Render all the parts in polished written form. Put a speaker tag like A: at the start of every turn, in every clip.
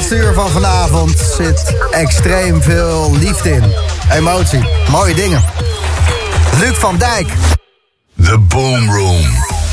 A: laatste uur van vanavond zit extreem veel liefde in. Emotie, mooie dingen. Luc van Dijk.
B: The Boom Room.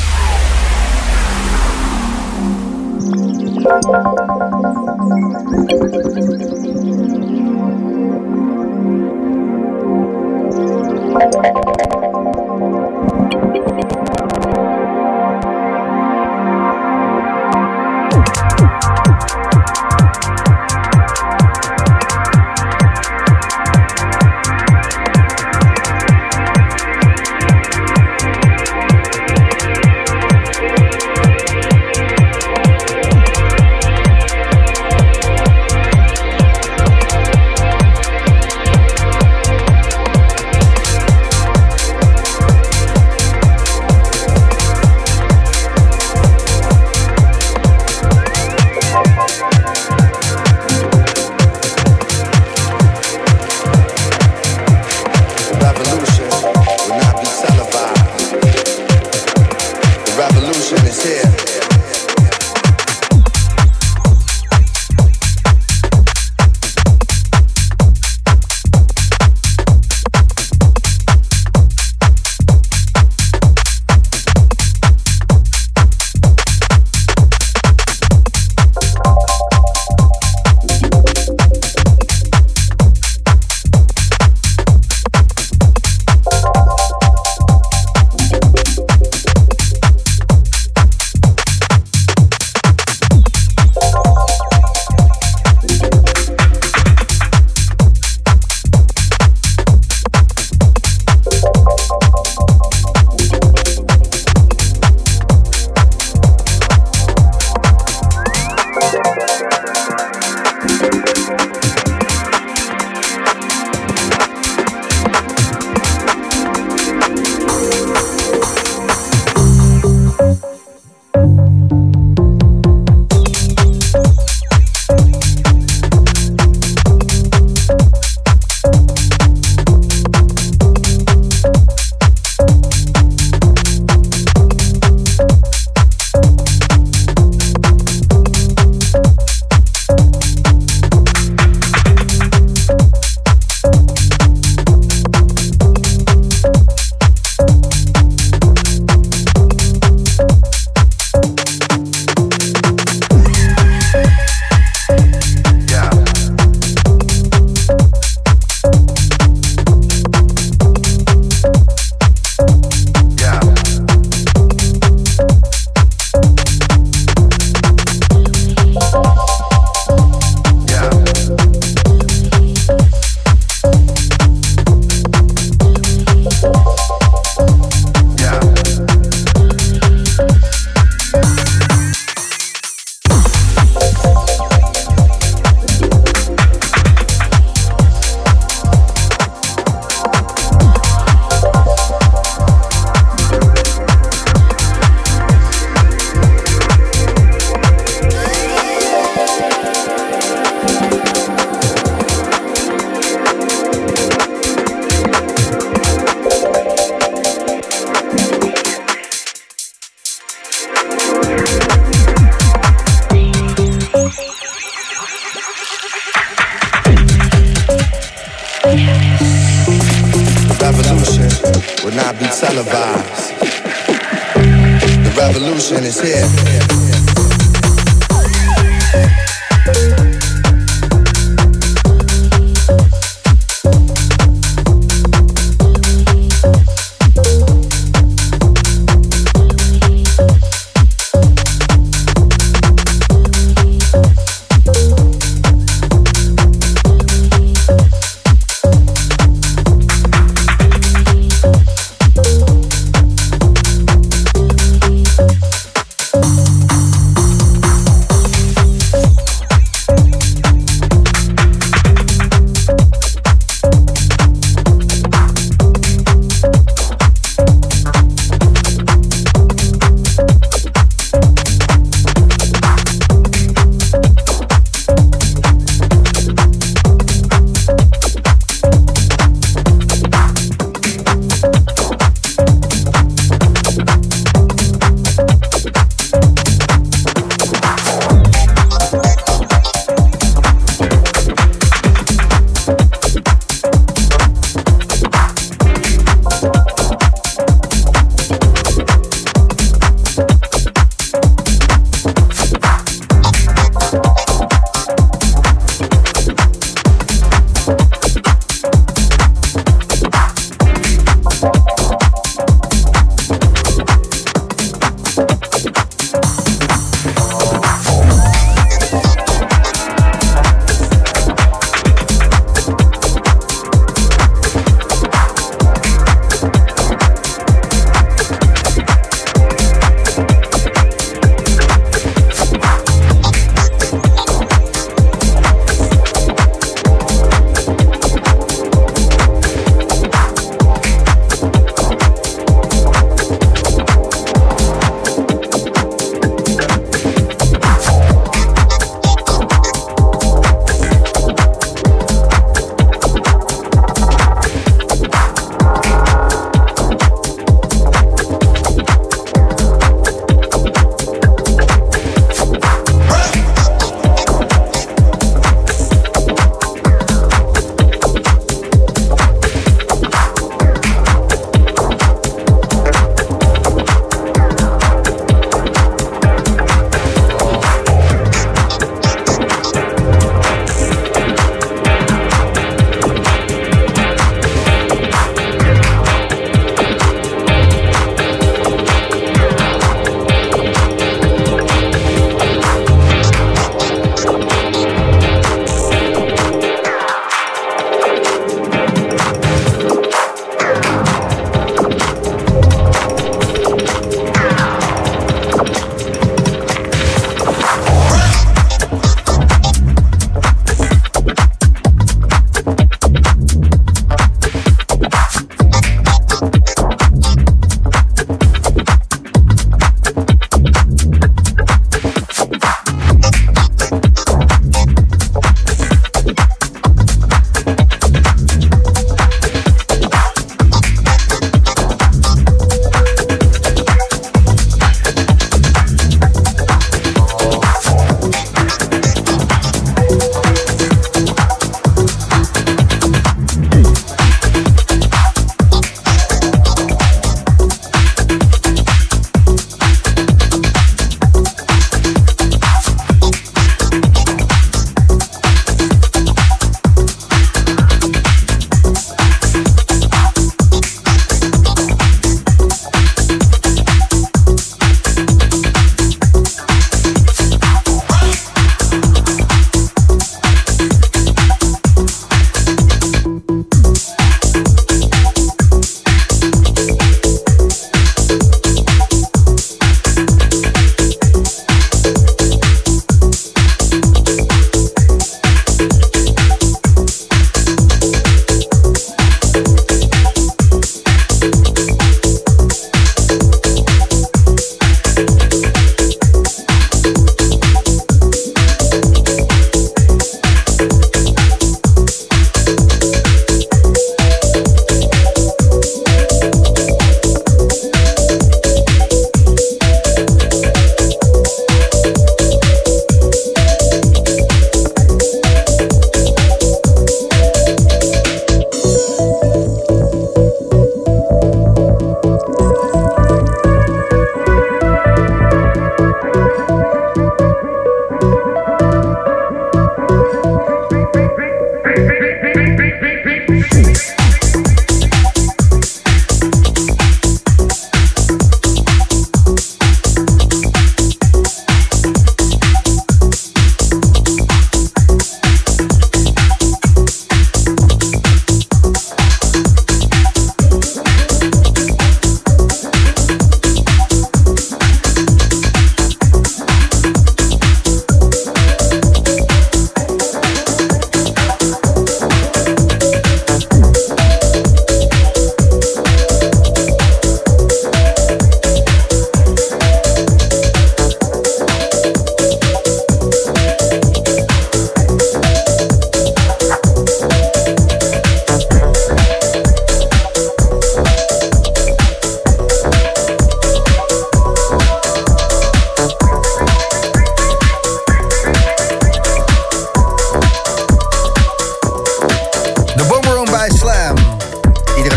C: revolution is here.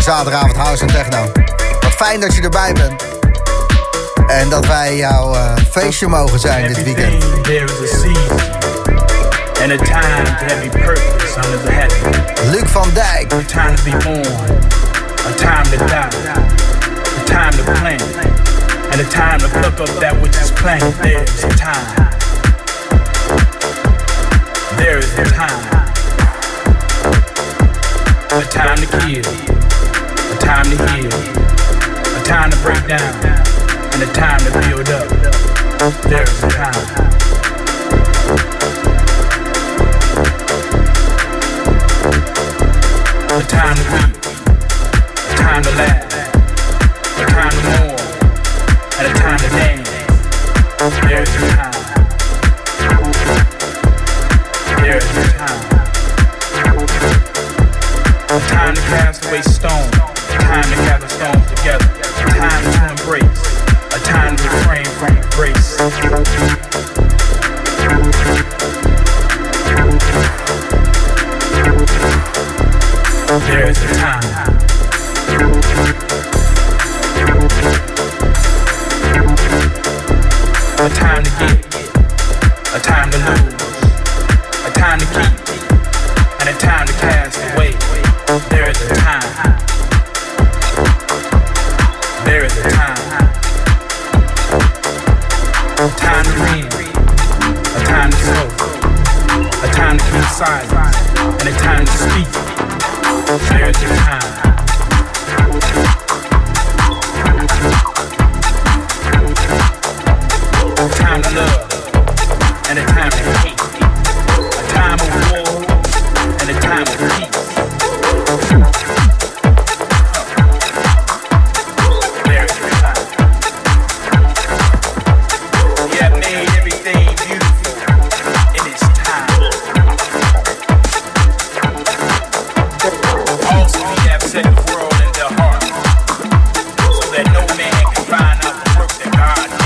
A: heerlijke zaterdagavond house en techno. Wat fijn dat je erbij bent. En dat wij jouw feestje mogen zijn dit weekend.
C: And a time to have a purpose under the heaven.
A: Luc van Dijk.
C: A time to be born, a time to die, a time to plant, and a time to pluck up that which is planted. There's a time. There is a time. A time to kill, a time to heal, a time to break down, and a time to build up. There is a time. A time to weep, a time to laugh, a time to mourn, and a time to dance. There's a time. There's a time. A time to cast away stones, a time to gather stones together, a time to embrace, a time to refrain from embrace. There is a time. A time to get, a time to lose, a time to keep, and a time to cast away. There is a time. There is a time. A time to win, a time to sow, a time to keep silent, and a time to speak. There's a time. A time to love and a time to hate. A time of war and a time of peace. There's a time. You have made everything beautiful in its time. Also, we have set the world in their heart, so that no man can find out the work that God did.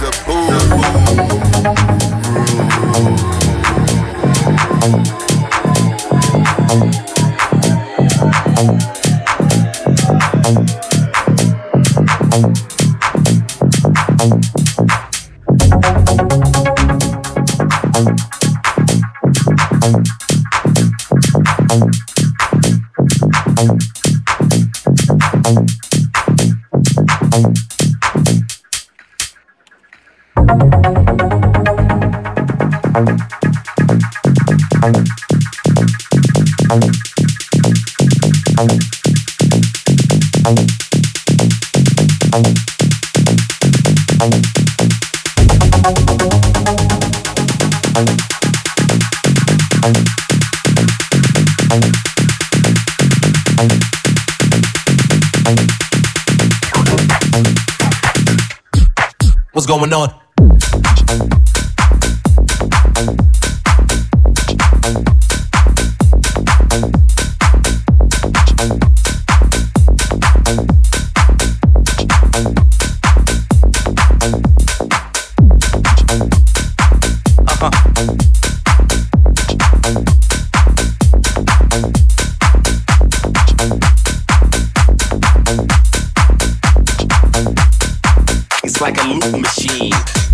B: the boom.
D: What's going on?
E: It's like a loop machine.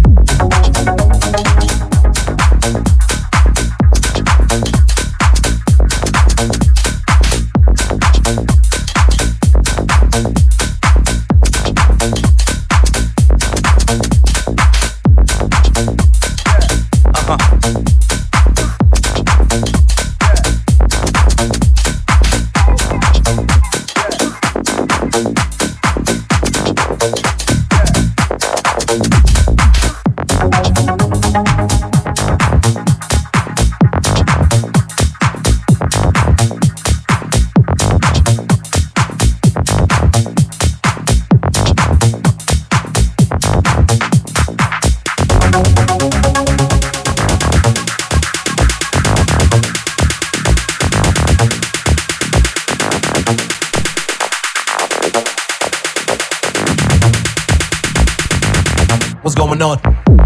D: What's going on?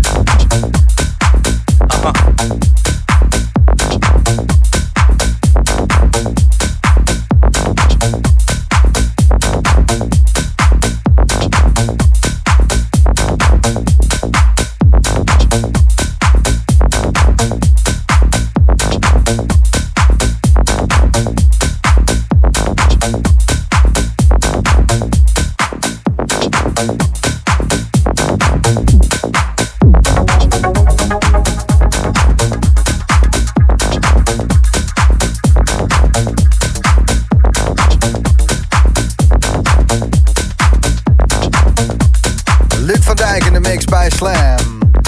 A: Luc van Dijk in de mix bij Slam.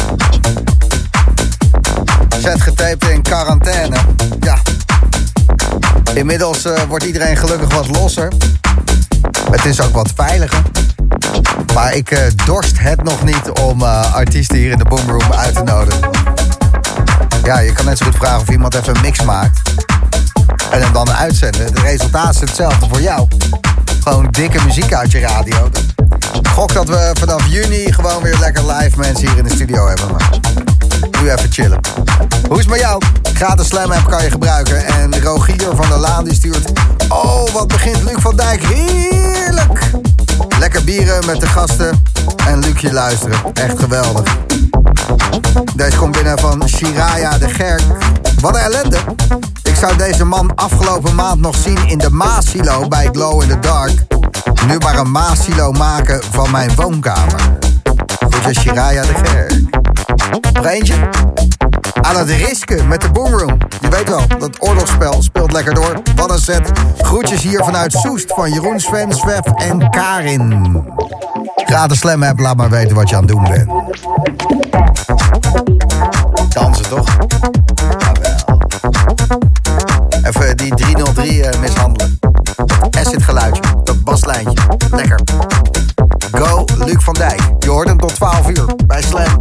A: Set getaped in quarantaine. Ja. Inmiddels wordt iedereen gelukkig wat losser. Het is ook wat veiliger. Maar ik dorst het nog niet om artiesten hier in de Boomroom uit te nodigen. Ja, je kan net zo goed vragen of iemand even een mix maakt. En hem dan uitzenden. Het resultaat is hetzelfde voor jou. Gewoon dikke muziek uit je radio. Ik gok dat we vanaf juni gewoon weer lekker live mensen hier in de studio hebben. Maar nu even chillen. Hoe is het met jou? Gratis Slam app kan je gebruiken. En Rogier van der Laan die stuurt... Oh, wat begint Luc van Dijk. Heerlijk! Lekker bieren met de gasten. En Lucje luisteren. Echt geweldig. Deze komt binnen van Shiraya de Gerk. Wat een ellende. Ik zou deze man afgelopen maand nog zien in de Maasilo bij Glow in the Dark. Nu maar een Maasilo maken van mijn woonkamer. Groetjes Shiraya de Gerk. Nog eentje? Aan het risken met de Boomroom. Je weet wel, dat oorlogsspel speelt lekker door. Wat een set. Groetjes hier vanuit Soest van Jeroen, Sven, Swef en Karin. Gratis Slam app, laat maar weten wat je aan het doen bent. Dansen toch? Jawel. Even die 303 mishandelen. Acid geluidje, dat baslijntje. Lekker. Go, Luc van Dijk. Je hoort hem tot 12 uur bij Slam.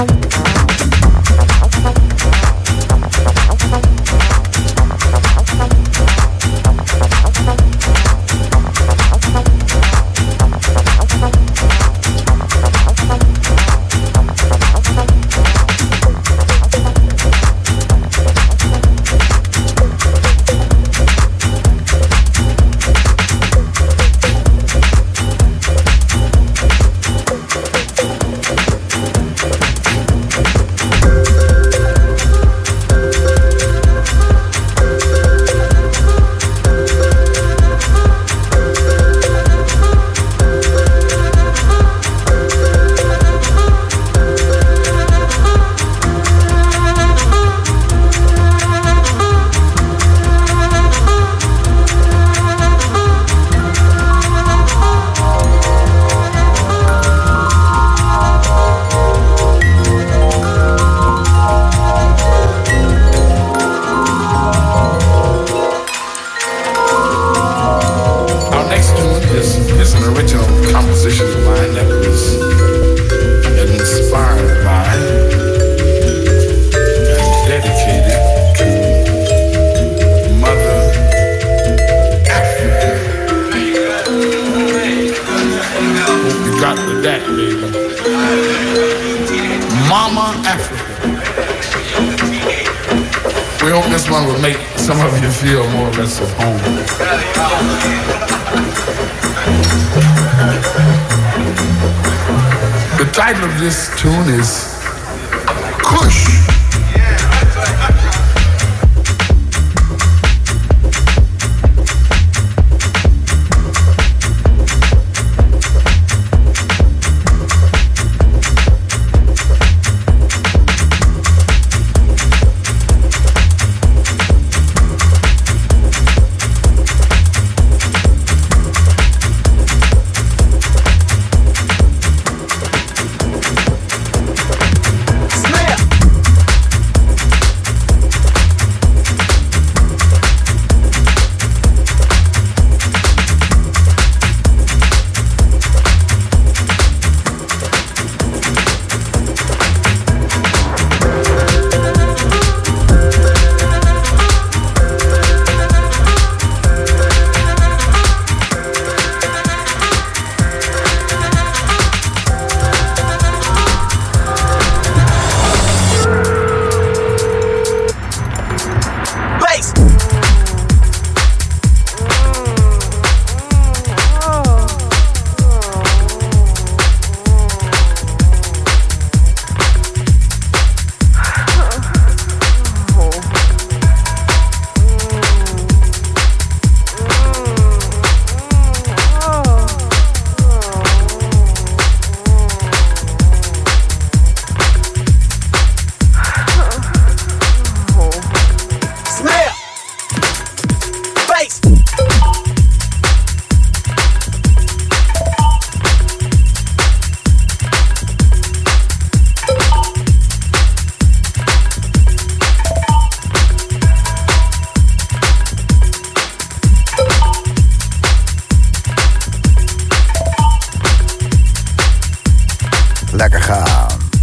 A: Lekker gaan.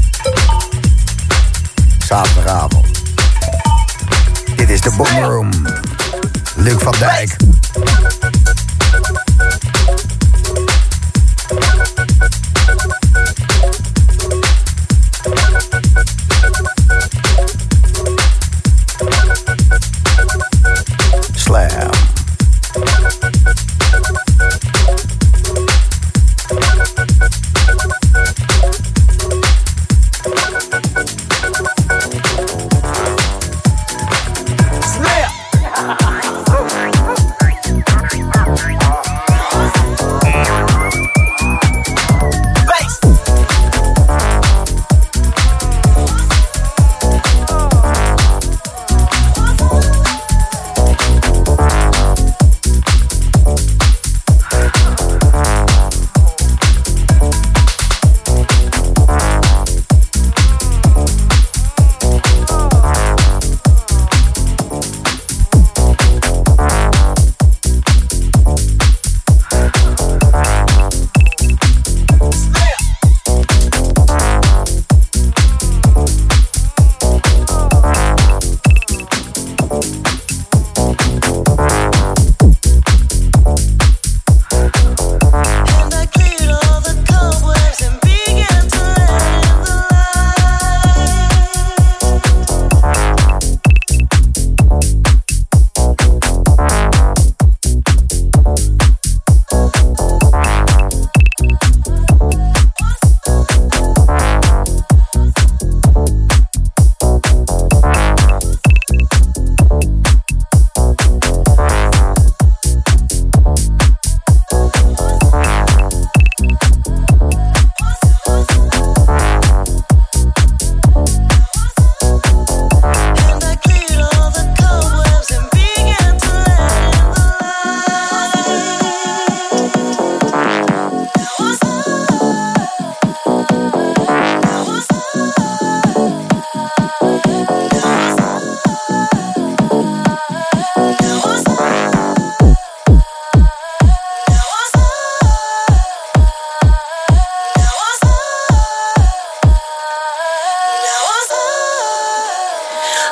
A: Zaterdagavond. Dit is de Boom Room. Luc van Dijk. Slam.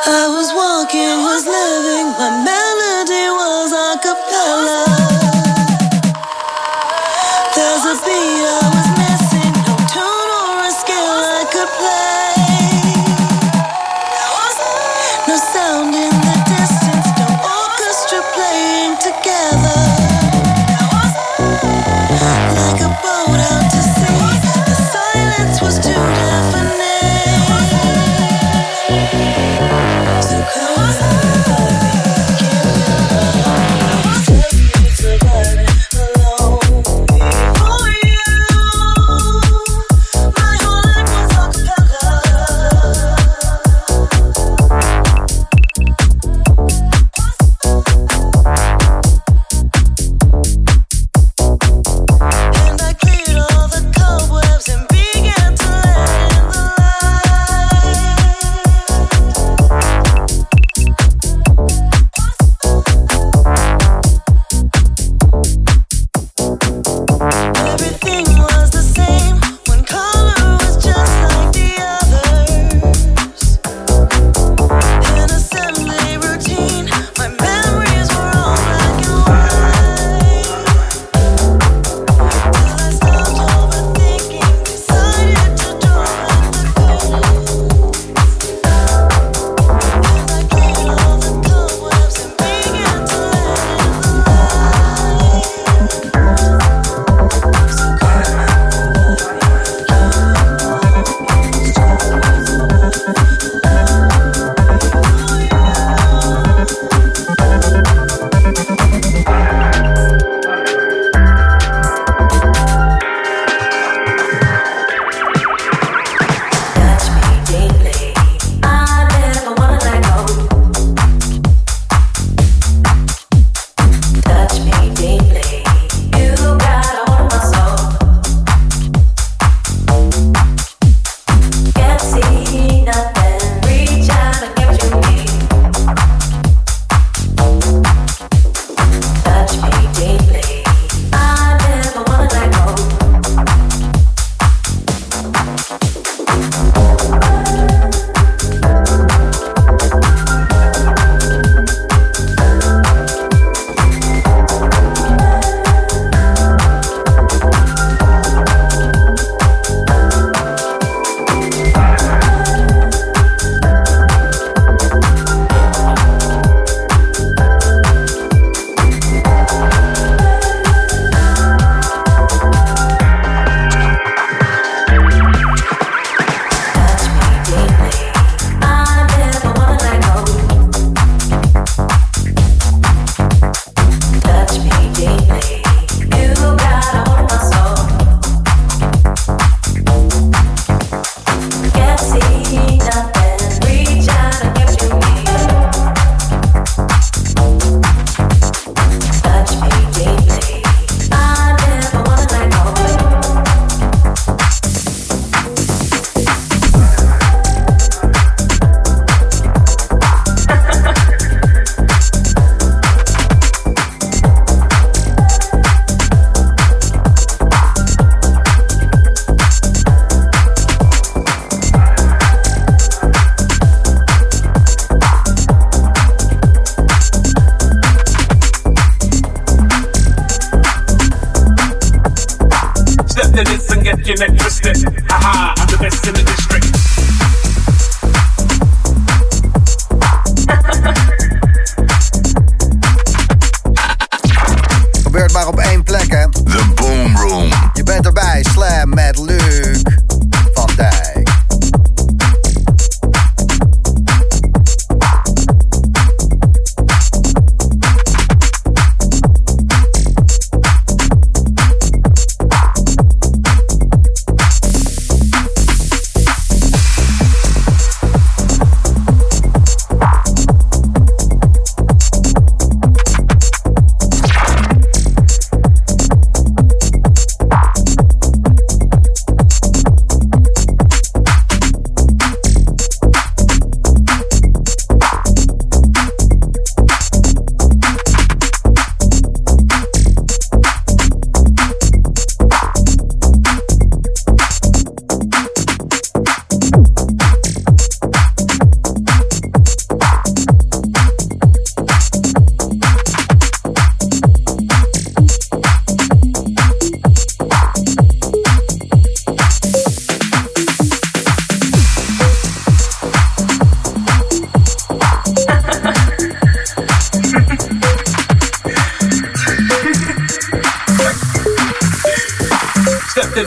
B: I was walking, was living, my melody was a cappella. There's a beat I was missing, no tune or a scale I could play. No sound in the distance, no orchestra playing together. Like a boat out to sea, the silence was too deafening. So come surviving alone before you. My whole life was a cappella. And I cleared all the cobwebs and began to let in the light.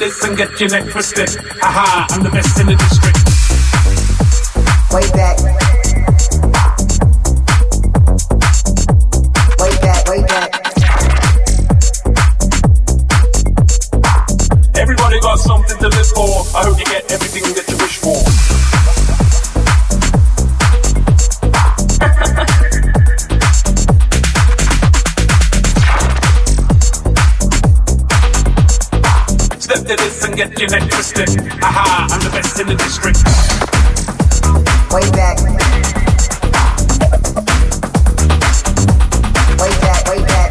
F: this and get your neck twisted. Haha, I'm the best in the district.
G: Way back. Way back, way back.
F: Everybody got something to live for. I hope you get everything that you wish for. Step to this and get your neck twisted. Aha, I'm the best in the district.
G: Way back. Way back, way back.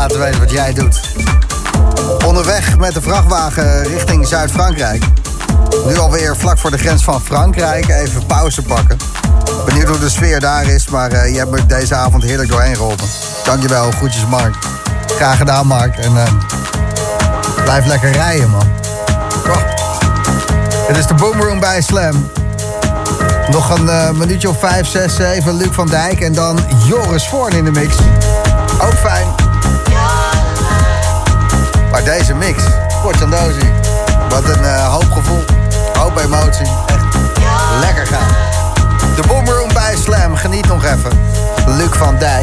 A: laten weten wat jij doet. Onderweg met de vrachtwagen richting Zuid-Frankrijk. Nu alweer vlak voor de grens van Frankrijk. Even pauze pakken. Benieuwd hoe de sfeer daar is, maar je hebt me deze avond heerlijk doorheen geholpen. Dankjewel, groetjes Mark. Graag gedaan Mark. En blijf lekker rijden, man. Oh. Het is de Boomroom bij Slam. Nog een minuutje of 5, 6, 7. Luc van Dijk en dan Joris Voorn in de mix. Ook fijn. Maar deze mix, Potjandozi. Wat een hoop gevoel, hoop emotie. Echt lekker gaan. De Boomroom bij Slam, geniet nog even. Luc van Dijk.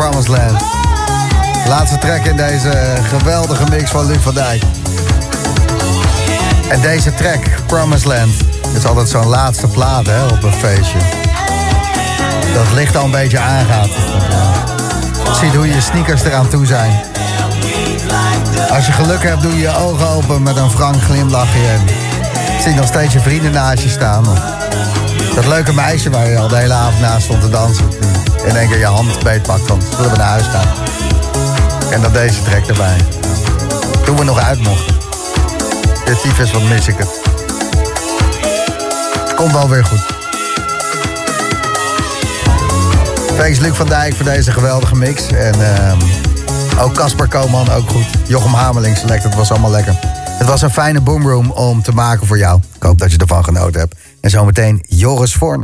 A: Promised Land. Laatste track in deze geweldige mix van Luc van Dijk. En deze track, Promised Land, is altijd zo'n laatste plaat hè, op een feestje. Dat het licht al een beetje aangaat. Je ziet hoe je sneakers eraan toe zijn. Als je geluk hebt, doe je je ogen open met een wrang glimlachje. En zie nog steeds je vrienden naast je staan. Of dat leuke meisje waar je al de hele avond naast stond te dansen. In één keer je hand beetpakt van, zullen we naar huis gaan? En dan deze track erbij. Toen we nog uit mochten. Dit tyfus, wat mis ik het. Komt wel weer goed. Thanks Luc van Dijk voor deze geweldige mix. En ook Casper Koopman, ook goed. Jochem Hamerling Select, het was allemaal lekker. Het was een fijne boomroom om te maken voor jou. Ik hoop dat je ervan genoten hebt. En zometeen Joris Voorn.